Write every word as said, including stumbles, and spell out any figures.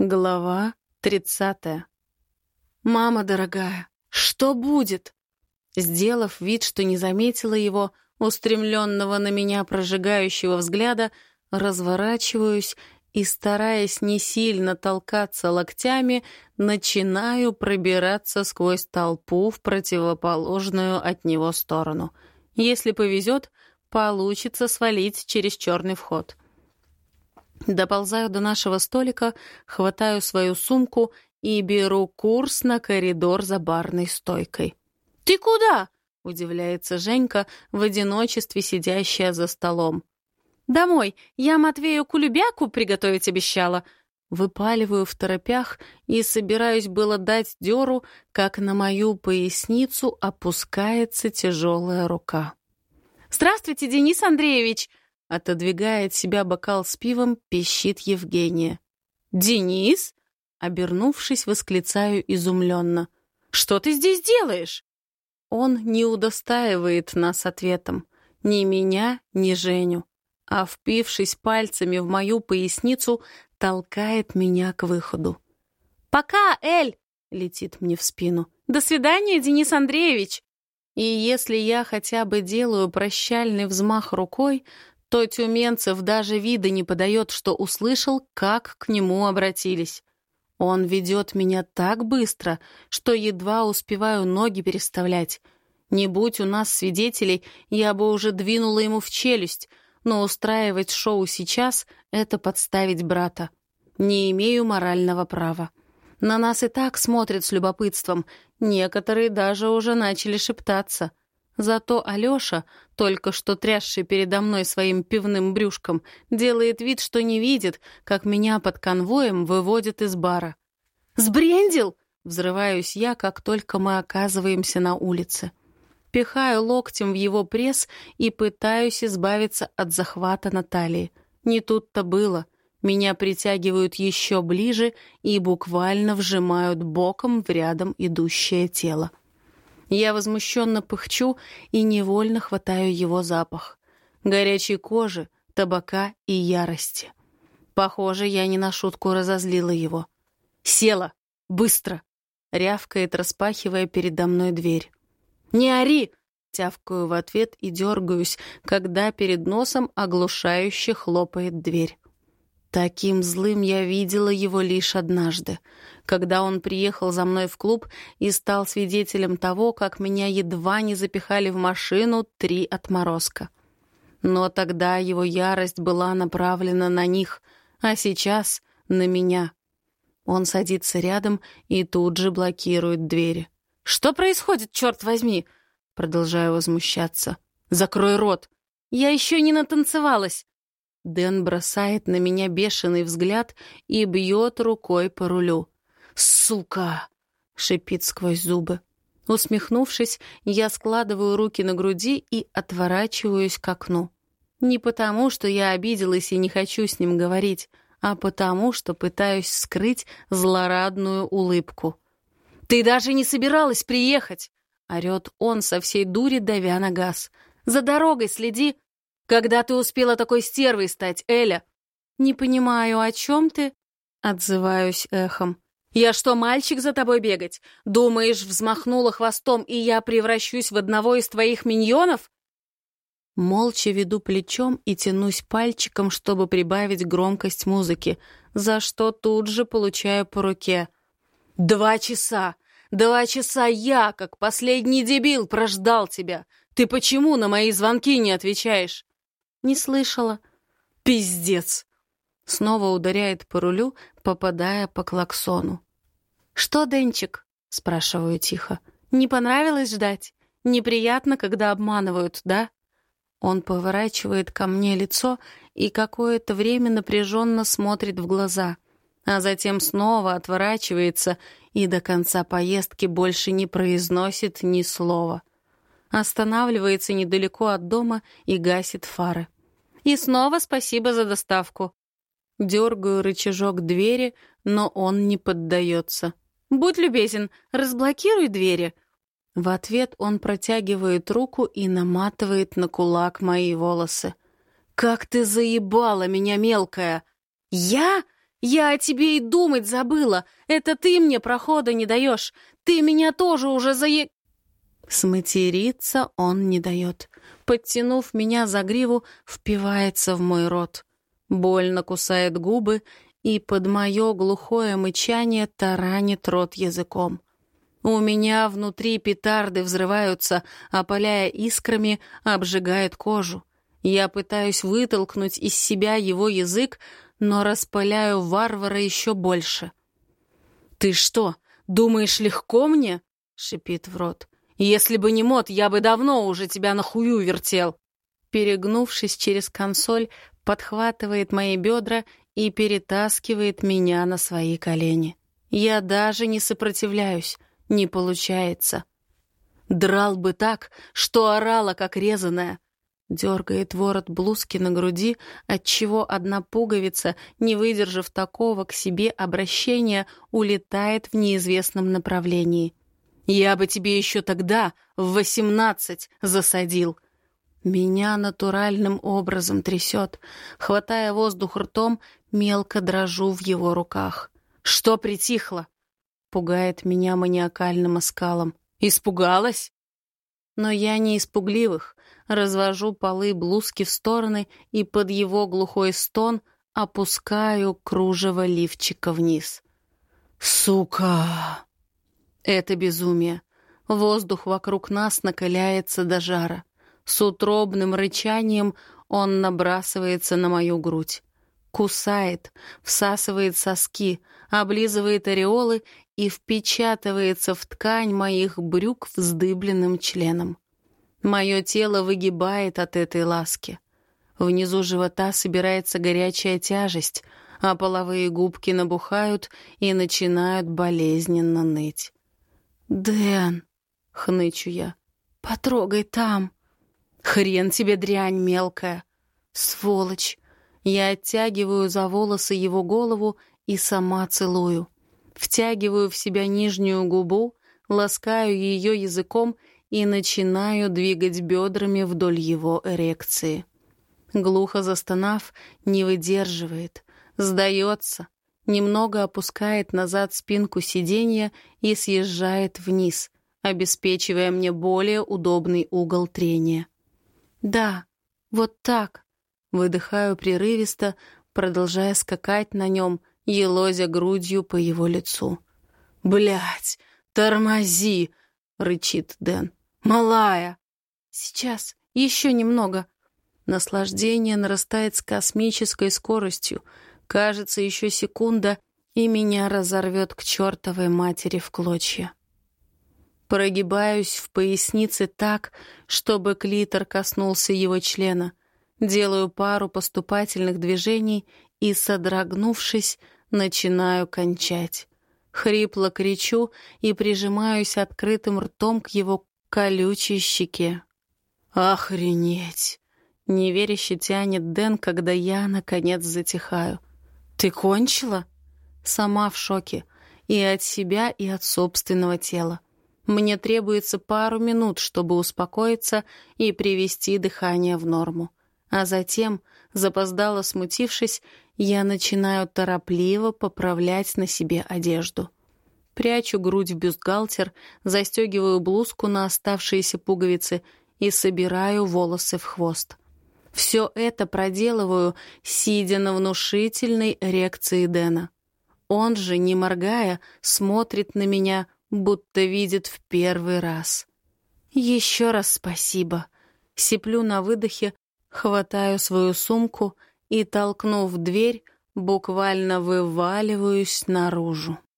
Глава тридцатая. «Мама дорогая, что будет?» Сделав вид, что не заметила его, устремленного на меня прожигающего взгляда, разворачиваюсь и, стараясь не сильно толкаться локтями, начинаю пробираться сквозь толпу в противоположную от него сторону. Если повезет, получится свалить через черный вход. Доползаю до нашего столика, хватаю свою сумку и беру курс на коридор за барной стойкой. «Ты куда?» — удивляется Женька, в одиночестве сидящая за столом. «Домой. Я Матвею кулебяку приготовить обещала». Выпаливаю в торопях и собираюсь было дать дёру, как на мою поясницу опускается тяжелая рука. «Здравствуйте, Денис Андреевич!» Отодвигая от себя бокал с пивом, пищит Евгения. «Денис?» Обернувшись, восклицаю изумленно. «Что ты здесь делаешь?» Он не удостаивает нас ответом. Ни меня, ни Женю. А, впившись пальцами в мою поясницу, толкает меня к выходу. «Пока, Эль!» — летит мне в спину. «До свидания, Денис Андреевич!» И если я хотя бы делаю прощальный взмах рукой, то Тюменцев даже вида не подает, что услышал, как к нему обратились. Он ведет меня так быстро, что едва успеваю ноги переставлять. Не будь у нас свидетелей, я бы уже двинула ему в челюсть, но устраивать шоу сейчас — это подставить брата. Не имею морального права. На нас и так смотрят с любопытством, некоторые даже уже начали шептаться. Зато Алёша, только что трясший передо мной своим пивным брюшком, делает вид, что не видит, как меня под конвоем выводят из бара. «Сбрендил!» — взрываюсь я, как только мы оказываемся на улице. Пихаю локтем в его пресс и пытаюсь избавиться от захвата на талии. Не тут-то было. Меня притягивают еще ближе и буквально вжимают боком в рядом идущее тело. Я возмущенно пыхчу и невольно хватаю его запах. Горячей кожи, табака и ярости. Похоже, я не на шутку разозлила его. «Села! Быстро!» — рявкает, распахивая передо мной дверь. «Не ори!» — тявкаю в ответ и дергаюсь, когда перед носом оглушающе хлопает дверь. Таким злым я видела его лишь однажды, когда он приехал за мной в клуб и стал свидетелем того, как меня едва не запихали в машину три отморозка. Но тогда его ярость была направлена на них, а сейчас — на меня. Он садится рядом и тут же блокирует двери. «Что происходит, черт возьми?» Продолжаю возмущаться. «Закрой рот! Я еще не натанцевалась!» Дэн бросает на меня бешеный взгляд и бьет рукой по рулю. «Сука!» — шипит сквозь зубы. Усмехнувшись, я складываю руки на груди и отворачиваюсь к окну. Не потому, что я обиделась и не хочу с ним говорить, а потому, что пытаюсь скрыть злорадную улыбку. «Ты даже не собиралась приехать!» — орёт он со всей дури, давя на газ. «За дорогой следи! Когда ты успела такой стервой стать, Эля?» «Не понимаю, о чем ты?» — отзываюсь эхом. «Я что, мальчик за тобой бегать? Думаешь, взмахнула хвостом, и я превращусь в одного из твоих миньонов?» Молча веду плечом и тянусь пальчиком, чтобы прибавить громкость музыки, за что тут же получаю по руке. «Два часа! Два часа я, как последний дебил, прождал тебя! Ты почему на мои звонки не отвечаешь?» «Не слышала». «Пиздец!» Снова ударяет по рулю, попадая по клаксону. «Что, Денчик?» — спрашиваю тихо. «Не понравилось ждать? Неприятно, когда обманывают, да?» Он поворачивает ко мне лицо и какое-то время напряженно смотрит в глаза, а затем снова отворачивается и до конца поездки больше не произносит ни слова. Останавливается недалеко от дома и гасит фары. «И снова спасибо за доставку». Дергаю рычажок двери, но он не поддается. «Будь любезен, разблокируй двери». В ответ он протягивает руку и наматывает на кулак мои волосы. «Как ты заебала меня, мелкая!» «Я? Я о тебе и думать забыла. Это ты мне прохода не даешь. Ты меня тоже уже зае...» Сматериться он не дает. Подтянув меня за гриву, впивается в мой рот. Больно кусает губы и под мое глухое мычание таранит рот языком. У меня внутри петарды взрываются, опаляя искрами, обжигает кожу. Я пытаюсь вытолкнуть из себя его язык, но распаляю варвара еще больше. «Ты что, думаешь, легко мне?» — шипит в рот. «Если бы не мод, я бы давно уже тебя на хую вертел». Перегнувшись через консоль, подхватывает мои бедра и перетаскивает меня на свои колени. Я даже не сопротивляюсь, не получается. Драл бы так, что орала, как резаная. Дергает ворот блузки на груди, отчего одна пуговица, не выдержав такого к себе обращения, улетает в неизвестном направлении. «Я бы тебе еще тогда, в восемнадцать, засадил!» Меня натуральным образом трясет. Хватая воздух ртом, мелко дрожу в его руках. «Что притихло?» Пугает меня маниакальным оскалом. «Испугалась?» Но я не испугливых. Развожу полы блузки в стороны и под его глухой стон опускаю кружево лифчика вниз. «Сука!» Это безумие. Воздух вокруг нас накаляется до жара. С утробным рычанием он набрасывается на мою грудь. Кусает, всасывает соски, облизывает ореолы и впечатывается в ткань моих брюк вздыбленным членом. Мое тело выгибает от этой ласки. Внизу живота собирается горячая тяжесть, а половые губки набухают и начинают болезненно ныть. «Дэн», — хнычу я, — «потрогай там». «Хрен тебе, дрянь мелкая!» «Сволочь!» Я оттягиваю за волосы его голову и сама целую. Втягиваю в себя нижнюю губу, ласкаю ее языком и начинаю двигать бедрами вдоль его эрекции. Глухо застонав, не выдерживает, сдается, немного опускает назад спинку сиденья и съезжает вниз, обеспечивая мне более удобный угол трения. «Да, вот так», — выдыхаю прерывисто, продолжая скакать на нем, елозя грудью по его лицу. «Блядь, тормози!» — рычит Дэн. «Малая!» «Сейчас, еще немного». Наслаждение нарастает с космической скоростью. Кажется, еще секунда, и меня разорвет к чертовой матери в клочья. Прогибаюсь в пояснице так, чтобы клитор коснулся его члена. Делаю пару поступательных движений и, содрогнувшись, начинаю кончать. Хрипло кричу и прижимаюсь открытым ртом к его колючей щеке. «Охренеть!» — неверяще тянет Дэн, когда я, наконец, затихаю. «Ты кончила?» Сама в шоке. И от себя, и от собственного тела. Мне требуется пару минут, чтобы успокоиться и привести дыхание в норму. А затем, запоздало смутившись, я начинаю торопливо поправлять на себе одежду. Прячу грудь в бюстгальтер, застегиваю блузку на оставшиеся пуговицы и собираю волосы в хвост. Все это проделываю, сидя на внушительной эрекции Дэна. Он же, не моргая, смотрит на меня, будто видит в первый раз. «Еще раз спасибо». Сиплю на выдохе, хватаю свою сумку и, толкнув дверь, буквально вываливаюсь наружу.